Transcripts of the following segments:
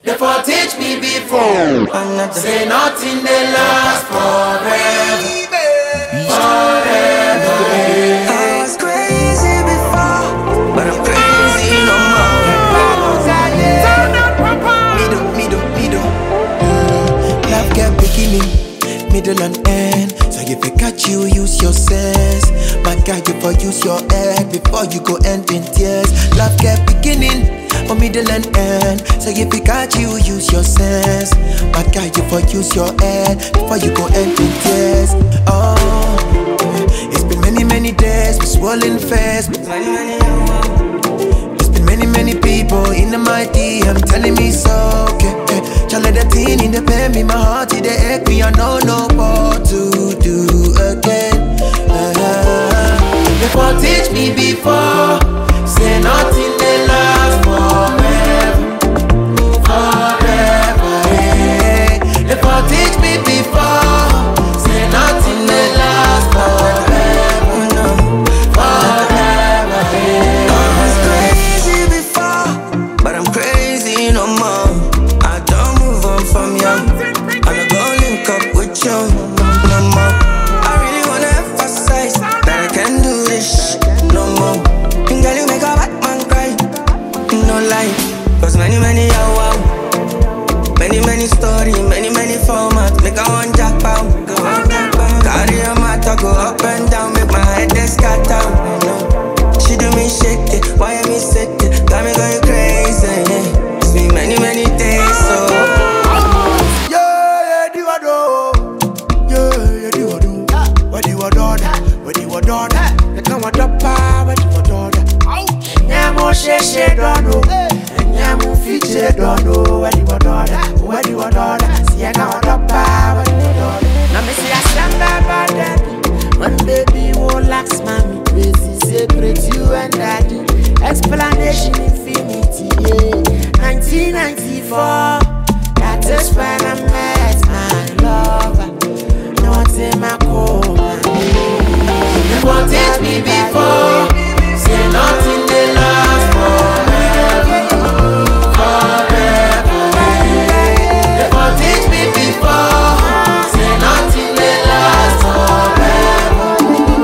Therefore teach me before. Say nothing they last forever. Forever. I was crazy before, but I'm crazy no more. Middle. Love get beginning, middle and end. So if I catch you, use your sense. My guy, you for use your head before you go end in tears. Love get beginning, or middle and end. So if I catch you, use your sense. My guy, you for use your head before you go end in tears. Oh, it's been many days with swollen face. It's been many people in the mighty. I'm telling me so. Okay. Y'all let that teen in the pen me, my heart in the egg. Me, I know what to do again. Therefore teach me before. Say nothing they last forever. Forever. Hey. Therefore teach me before. Say nothing they last forever. Forever. Hey. I was crazy before, but I'm crazy no more. I don't move on from you. I don't go link up with you no more. I really wanna emphasize that I can do this no more. Girl, you make a bad man cry, no lie. Cause many hours, many story, many formats. Make a one jack out. Carry a matter, go up and down, make my head scatter. She do me shake it, why me sick it? Got me going crazy. It's been many days, so. Yeah, do I do? Yeah, do I do? What do I do? What do I do? The come on up, what do I do? Nyamo she don't know, nyamo fiche don't know. What do I do? What do I do? See I come on up, what do I do? Now me see I stand by daddy. When baby won't lax, mommy crazy. Separate you and daddy. Explanation infinity. Yeah. 1994. That is when I met my lover. Not in my coma. Therefore teach me before. Say nothing they last forever. Forever. Therefore teach me before. Say nothing they last forever.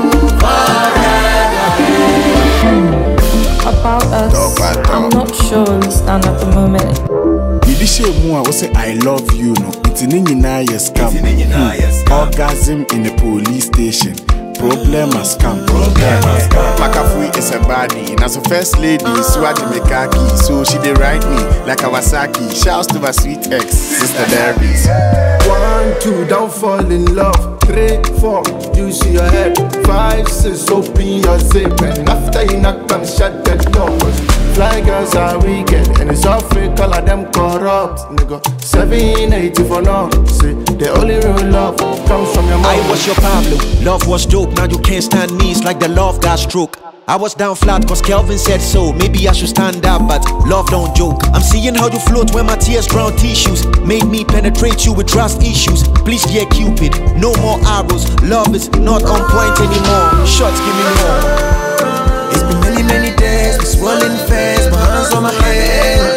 Forever. About us, I'm not sure understand at the moment. Bibi she mu a say I love you no. It's in yes scam. Orgasm in a police station. Problem has come. Makafui is a body. Now so first lady, Swati Mekaki. So she dey ride me like Kawasaki. Shouts to my sweet ex, Sister Derbies. 1, 2, don't fall in love. 3, 4, use your head. 5, 6, open your zip. And after you knock them, shut the door. Fly girls are wicked, and it's all fake, all of them corrupt. Nigga, 780 for now. See, the only real love comes from your mom. I was your Pablo, love was dope. Now you can't stand me, it's like the love got stroke. I was down flat cause Kelvin said so. Maybe I should stand up, but love don't joke. I'm seeing how you float when my tears drown tissues. Made me penetrate you with trust issues. Please, dear Cupid, no more arrows. Love is not on point anymore. Shots, give me more. It's been many days with swollen face, my hands on my head.